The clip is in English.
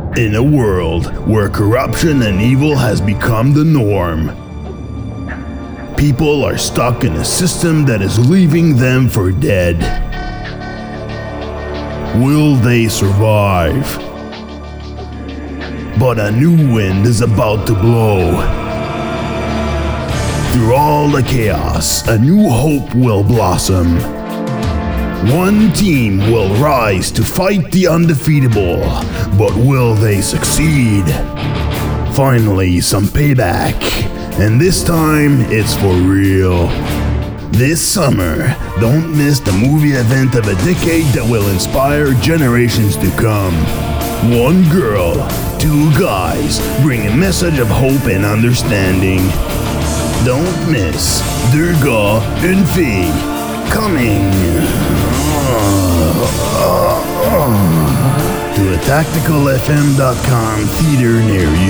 In a world where corruption and evil has become the norm, people are stuck in a system that is leaving them for dead. Will they survive? But a new wind is about to blow. Through all the chaos, a new hope will blossom. One team will rise to fight the undefeatable, but will they succeed? Finally, some payback, and this time it's for real. This summer, don't miss the movie event of a decade that will inspire generations to come. One girl, two guys, bring a message of hope and understanding. Don't miss Deux gars, une fille, coming to a tacticalfm.com theater near you.